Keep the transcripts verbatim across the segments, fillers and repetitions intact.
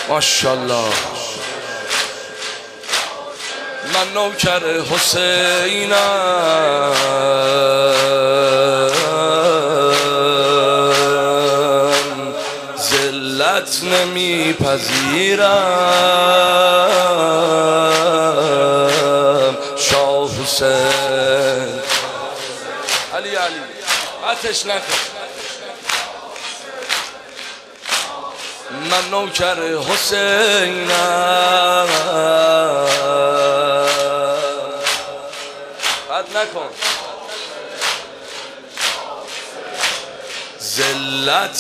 ماشاءالله. من نوکر حسینم، ذلت نمیپذیرم. شاه حسین علی علی آتش نکن. من نوکر حسینم، بد نکن. ذلت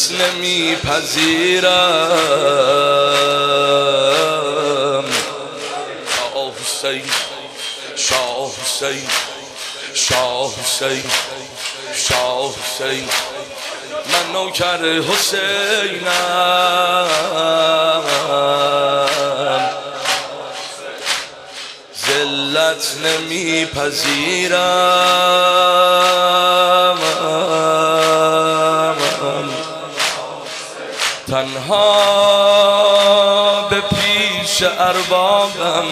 نمیپذیرم. شاه حسین شاه حسین شاه حسین شاه حسین. من نوکر حسینم، ذلت نمیپذیرم. تنها به پیش اربابم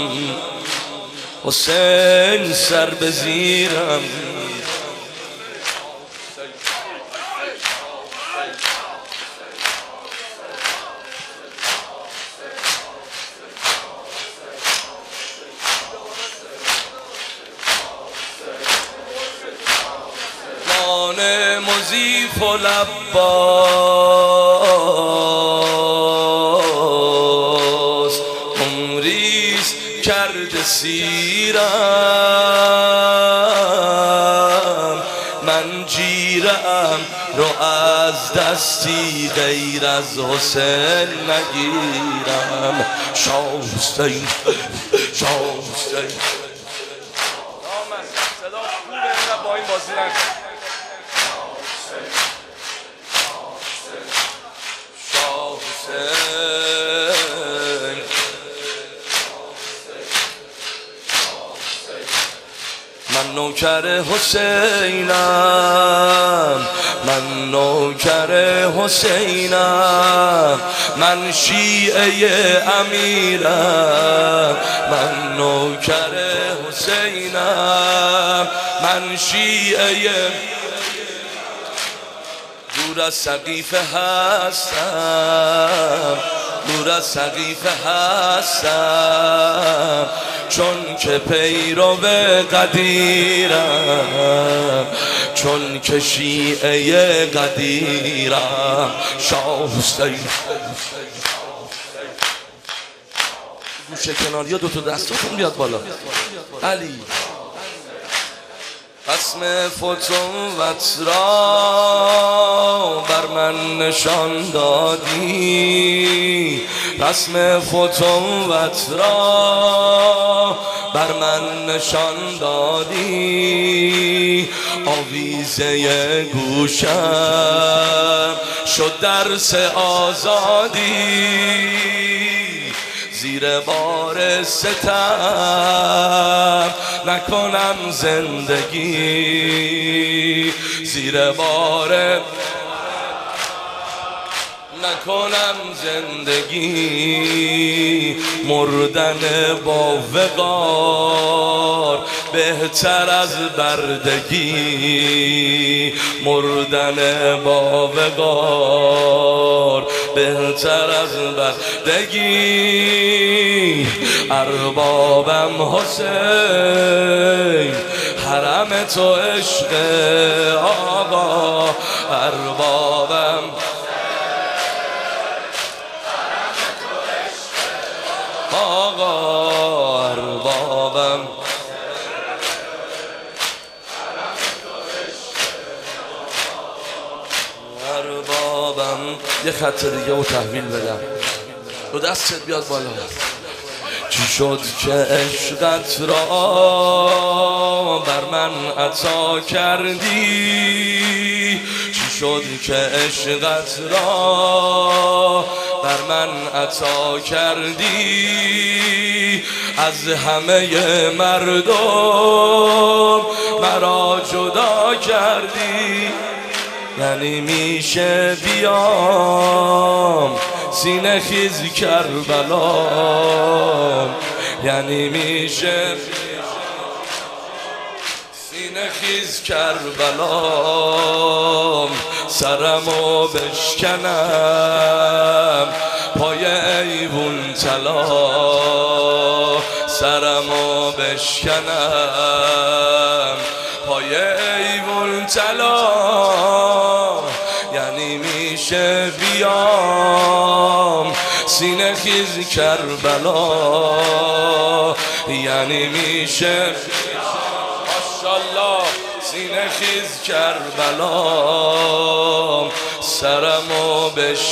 حسین سر بزیرم. مضیف و لباس عمریست کرده سیرم. من جیرم رو از دستی غیر از حسین نگیرم. شاه حسین شاه حسین. صدا خوبه با این بازی نکن. من نوکر حسینم، من نوکر حسینم. من شیعه امیرم، من نوکر حسینم. من شیعه دور از سقیفه هستم، دور از سقیفه هستم. چون که پیرو قدیرم، چون که شیعه قدیرم. شاه حسین. گوشه کناری ها دوتا دستاتون بیاد بالا. علی قسم فتوت را بر من نشان دادی، رسم فتوت را بر من نشان دادی. آویزه گوشم شد درس آزادی، زیر بار ستم نکنم زندگی، زیر بار نکنم زندگی. مردن با وقار بهتر از بردگی، مردن با وقار بهتر از بردگی. اربابم حسین، حرم تو عشق آقا. اربابم آقا، اربابم اربابم. یه خط دیگه و تحویل بدم. دو دستت بیاد بالا. چی شد که عشقت را بر من عطا کردی؟ چی شد که عشقت را بر من عطا کردی؟ از همه مردم مرا جدا کردی. یعنی میشه بیام سینه خیز کربلا، یعنی میشه سینه خیز کربلا، سرمو بشکنم پای ایوون طلا، سرمو بشکنم پای ایوون طلا، یعنی میشه بیام سینه خیز کربلا، یعنی میشه ماشاءالله سینه خیز کربلا، سرمو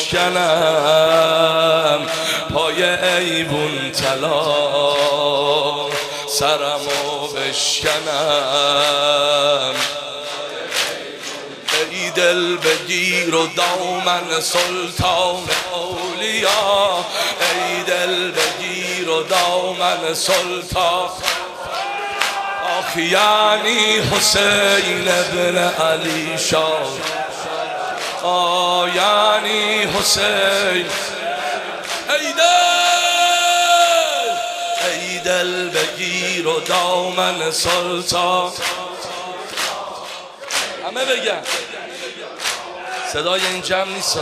بشکنم پای ایوون طلا، سرمو بشکنم. ای دل بگیر و دامن سلطان اولیا، ای دل بگیر و دامن سلطان، آخ یعنی حسین ابن علی شاه، آه یعنی حسین. ای دل ای دل بگیر و دامن سلطان، همه بگن صدای این جمع نیست،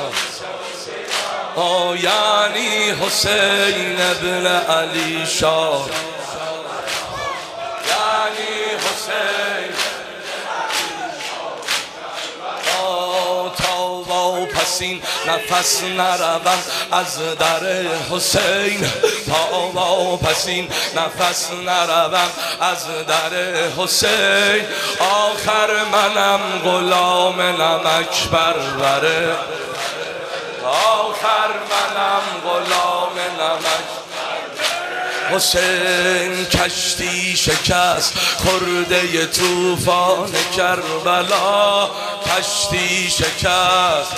آه یعنی حسین ابن علی شاه، یعنی حسین. آه تا و پسین نفس نروم از در حسین، تا و پسین نفس نروم از در حسین، آخر منم غلام نمک بربره، آخر منم غلام نمک. حسین کشتی شکست خورده طوفان کربلا، کشتی شکست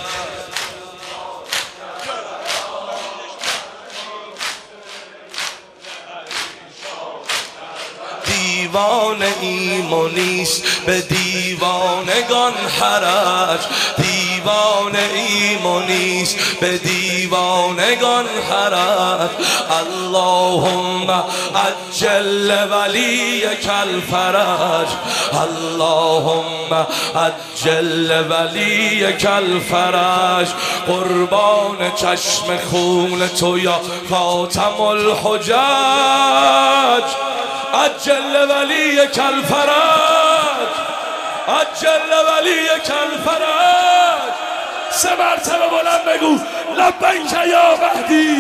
دیوان ایمانیست به دیوانگان حرج، دیوان ایمانیست به دیوانگان حرج. اللهم عجل ولیک الفرج، اللهم عجل ولیک الفرج. قربان چشم خون تو یا خاتم الحجج، عجل ولیک الفرج، عجل ولیک الفرج. سه مرتبه بلند بگو لبیک یا مهدی.